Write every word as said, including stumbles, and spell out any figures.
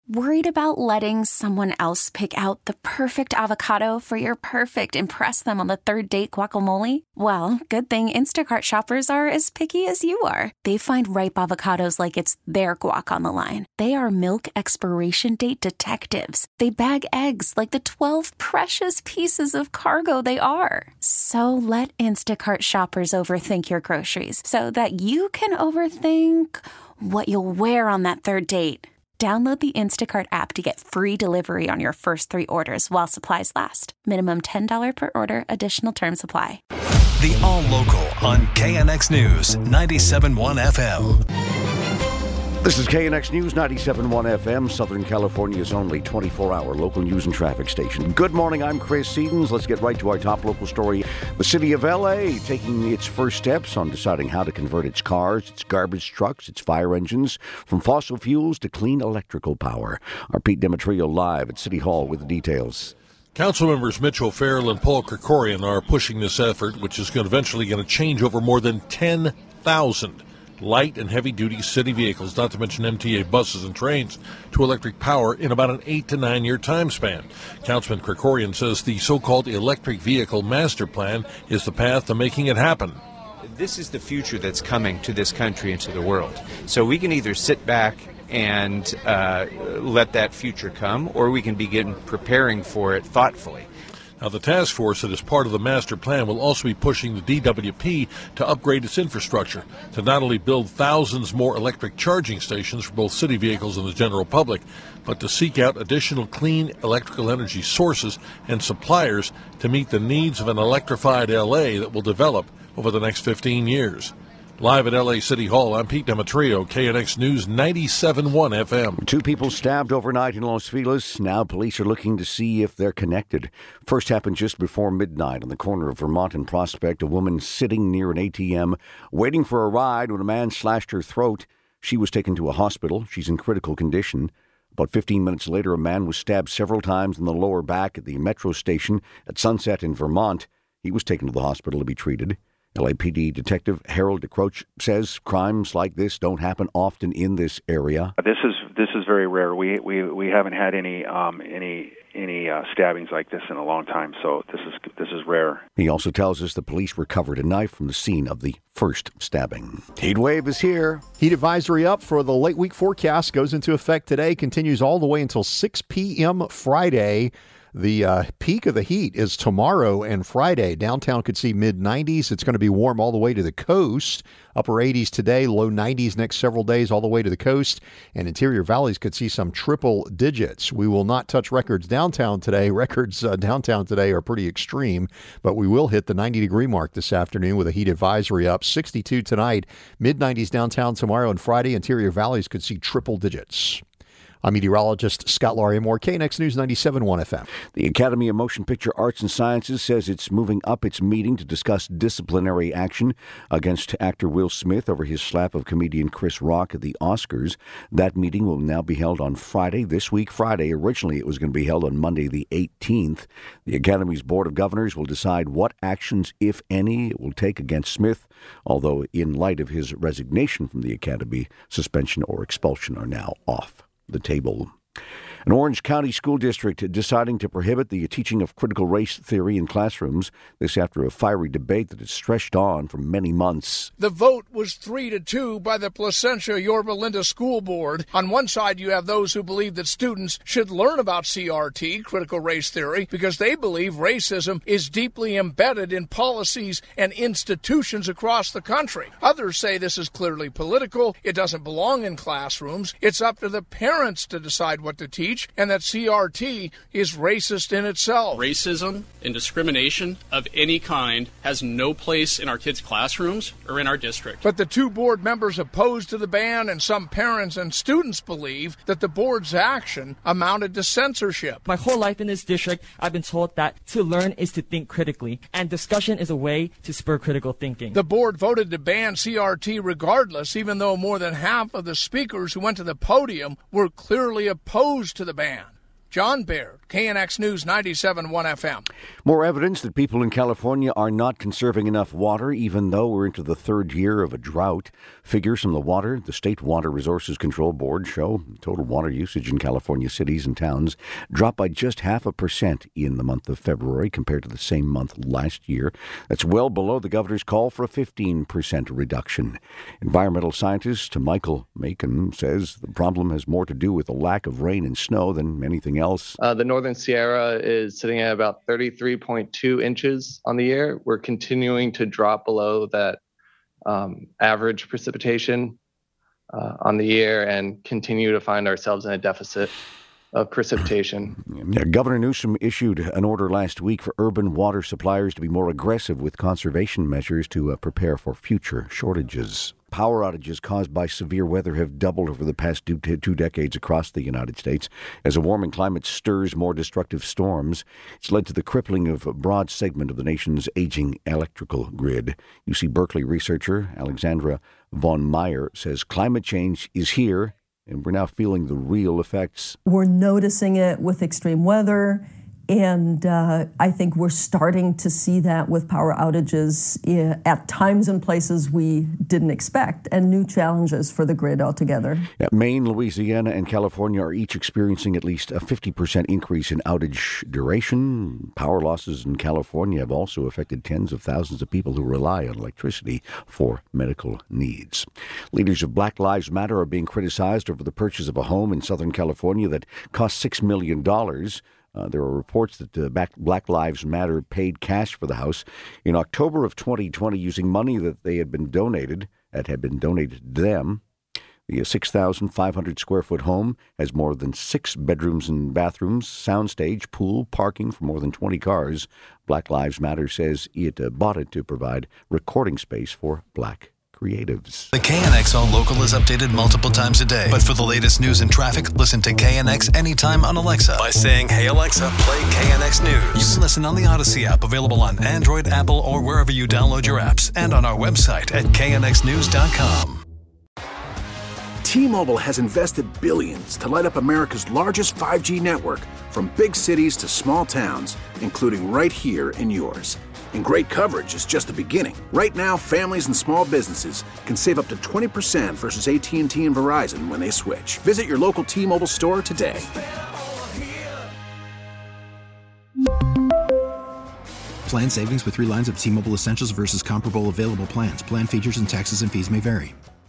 Worried about letting someone else pick out the perfect avocado for your perfect impress them on the third date guacamole? Well, good thing Instacart shoppers are as picky as you are. They find ripe avocados like it's their guac on the line. They are milk expiration date detectives. They bag eggs like the twelve precious pieces of cargo they are. So let Instacart shoppers overthink your groceries so that you can overthink what you'll wear on that third date. Download the Instacart app to get free delivery on your first three orders while supplies last. Minimum ten dollars per order. Additional terms apply. The All Local on K N X News ninety-seven point one F M. This is K N X News ninety-seven point one F M, Southern California's only twenty-four hour local news and traffic station. Good morning, I'm Chris Sedens. Let's get right to our top local story. The city of L A taking its first steps on deciding how to convert its cars, its garbage trucks, its fire engines from fossil fuels to clean electrical power. Our Pete Demetrio live at City Hall with the details. Council members Mitch O'Farrell and Paul Krikorian are pushing this effort, which is going to eventually going to change over more than ten thousand light and heavy-duty city vehicles, not to mention M T A buses and trains, to electric power in about an eight to nine-year time span. Councilman Krikorian says the so-called electric vehicle master plan is the path to making it happen. This is the future that's coming to this country and to the world. So we can either sit back and uh, let that future come, or we can begin preparing for it thoughtfully. Now, the task force that is part of the master plan will also be pushing the D W P to upgrade its infrastructure to not only build thousands more electric charging stations for both city vehicles and the general public, but to seek out additional clean electrical energy sources and suppliers to meet the needs of an electrified L A that will develop over the next fifteen years. Live at L A City Hall, I'm Pete Demetrio, K N X News ninety-seven point one F M. Two people stabbed overnight in Los Feliz. Now police are looking to see if they're connected. First happened just before midnight on the corner of Vermont and Prospect. A woman sitting near an A T M waiting for a ride when a man slashed her throat. She was taken to a hospital. She's in critical condition. About fifteen minutes later, a man was stabbed several times in the lower back at the metro station at Sunset in Vermont. He was taken to the hospital to be treated. L A P D Detective Harold DeCroach says crimes like this don't happen often in this area. This is this is very rare. We we, we haven't had any um, any any uh, stabbings like this in a long time, so this is this is rare. He also tells us the police recovered a knife from the scene of the first stabbing. Heat wave is here. Heat advisory up for the late week forecast goes into effect today, continues all the way until six p.m. Friday. The uh, peak of the heat is tomorrow and Friday. Downtown could see mid nineties. It's going to be warm all the way to the coast. Upper eighties today, low nineties next several days all the way to the coast. And interior valleys could see some triple digits. We will not touch records downtown today. Records uh, downtown today are pretty extreme, but we will hit the ninety degree mark this afternoon with a heat advisory up. sixty-two tonight, mid nineties downtown tomorrow and Friday. Interior valleys could see triple digits. I'm meteorologist Scott Lauriamore, K N X News ninety-seven point one F M. The Academy of Motion Picture Arts and Sciences says it's moving up its meeting to discuss disciplinary action against actor Will Smith over his slap of comedian Chris Rock at the Oscars. That meeting will now be held on Friday, this week Friday. Originally, it was going to be held on Monday the eighteenth. The Academy's Board of Governors will decide what actions, if any, it will take against Smith, although in light of his resignation from the Academy, suspension or expulsion are now off the table. An Orange County school district deciding to prohibit the teaching of critical race theory in classrooms, this after a fiery debate that has stretched on for many months. The vote was three to two by the Placentia Yorba Linda School Board. On one side, you have those who believe that students should learn about C R T, critical race theory, because they believe racism is deeply embedded in policies and institutions across the country. Others say this is clearly political. It doesn't belong in classrooms. It's up to the parents to decide what to teach, and that C R T is racist in itself. Racism and discrimination of any kind has no place in our kids' classrooms or in our district. But the two board members opposed to the ban, and some parents and students believe that the board's action amounted to censorship. My whole life in this district, I've been told that to learn is to think critically, and discussion is a way to spur critical thinking. The board voted to ban C R T regardless, even though more than half of the speakers who went to the podium were clearly opposed to the ban. John Baird, K N X News ninety-seven point one F M. More evidence that people in California are not conserving enough water, even though we're into the third year of a drought. Figures from the water, the State Water Resources Control Board show total water usage in California cities and towns dropped by just half a percent in the month of February compared to the same month last year. That's well below the governor's call for a fifteen percent reduction. Environmental scientist Michael Macon says the problem has more to do with the lack of rain and snow than anything else. Uh, the Northern Sierra is sitting at about thirty-three point two inches on the year. We're continuing to drop below that um, average precipitation uh, on the year and continue to find ourselves in a deficit of precipitation. Yeah, Governor Newsom issued an order last week for urban water suppliers to be more aggressive with conservation measures to uh, prepare for future shortages. Power outages caused by severe weather have doubled over the past two, two decades across the United States. As a warming climate stirs more destructive storms, it's led to the crippling of a broad segment of the nation's aging electrical grid. U C Berkeley researcher Alexandra von Meyer says climate change is here, and we're now feeling the real effects. We're noticing it with extreme weather, and uh, I think we're starting to see that with power outages at times and places we didn't expect, and new challenges for the grid altogether. Yeah, Maine, Louisiana, and California are each experiencing at least a fifty percent increase in outage duration. Power losses in California have also affected tens of thousands of people who rely on electricity for medical needs. Leaders of Black Lives Matter are being criticized over the purchase of a home in Southern California that cost six million dollars. Uh, there are reports that uh, Black Lives Matter paid cash for the house in October of twenty twenty using money that they had been donated, that had been donated to them. The six thousand five hundred square foot home has more than six bedrooms and bathrooms, soundstage, pool, parking for more than twenty cars. Black Lives Matter says it uh, bought it to provide recording space for black creatives. The K N X All Local is updated multiple times a day. But for the latest news and traffic, listen to K N X anytime on Alexa by saying, "Hey Alexa, play K N X News." You can listen on the Odyssey app, available on Android, Apple, or wherever you download your apps, and on our website at K N X news dot com. T-Mobile has invested billions to light up America's largest five G network, from big cities to small towns, including right here in yours. And great coverage is just the beginning. Right now, families and small businesses can save up to twenty percent versus A T and T and Verizon when they switch. Visit your local T-Mobile store today. Plan savings with three lines of T-Mobile Essentials versus comparable available plans. Plan features and taxes and fees may vary.